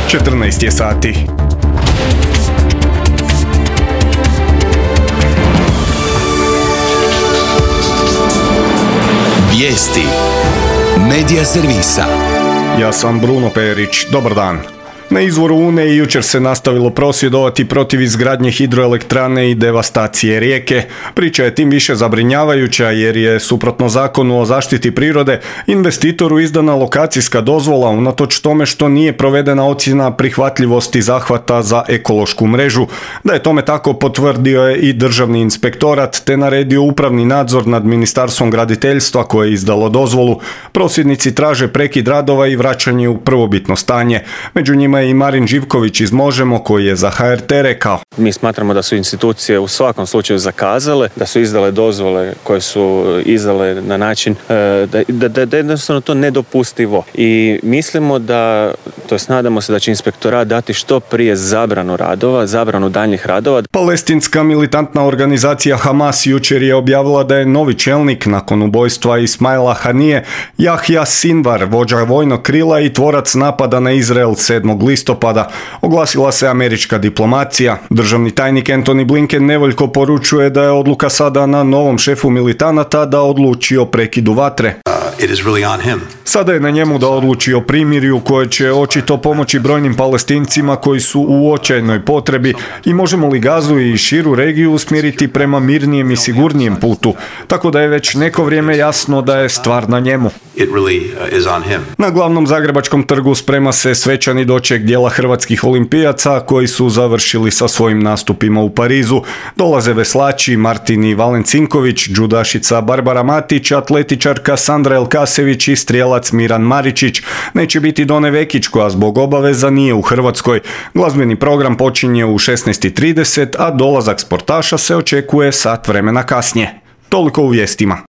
14 je sati. Vijesti Medija servisa. Ja sam Bruno Perić, dobar dan. Na izvoru Une jučer se nastavilo prosvjedovati protiv izgradnje hidroelektrane i devastacije rijeke. Priča je tim više zabrinjavajuća jer je, suprotno zakonu o zaštiti prirode, investitoru izdana lokacijska dozvola unatoč tome što nije provedena ocjena prihvatljivosti zahvata za ekološku mrežu. Da je tome tako potvrdio je i Državni inspektorat te naredio upravni nadzor nad Ministarstvom graditeljstva koje je izdalo dozvolu. Prosvjednici traže prekid radova i vraćanje u prvobitno stanje. Među njima je i Marin Živković iz Možemo koji je za HRT rekao: Mi smatramo da su institucije u svakom slučaju zakazale, da su izdale dozvole koje su izdale na način da je jednostavno to nedopustivo. I mislimo da, to jest nadamo se da će inspektorat dati što prije zabranu radova, zabranu daljnjih radova. Palestinska militantna organizacija Hamas jučer je objavila da je novi čelnik nakon ubojstva Ismaila Hanije Jahja Sinvar, vođa vojnog krila i tvorac napada na Izrael 7. listopada. Oglasila se američka diplomacija. Državni tajnik Antony Blinken nevoljko poručuje da je odluka sada na novom šefu militanata da odluči o prekidu vatre. Sada je na njemu da odluči o primirju koje će očito pomoći brojnim Palestincima koji su u očajnoj potrebi i možemo li Gazu i širu regiju usmjeriti prema mirnijem i sigurnijem putu. Tako da je već neko vrijeme jasno da je stvar na njemu. Na glavnom zagrebačkom trgu sprema se svečani doček dijela hrvatskih olimpijaca koji su završili sa svojim nastupima u Parizu. Dolaze veslači Martin i Valen Cinković, džudašica Barbara Matić, atletičarka Sandra Elkasević i strijelac Miran Maričić. Neće biti Done Vekić koja zbog obaveza nije u Hrvatskoj. Glazbeni program počinje u 16:30, a dolazak sportaša se očekuje sat vremena kasnije. Toliko u vijestima.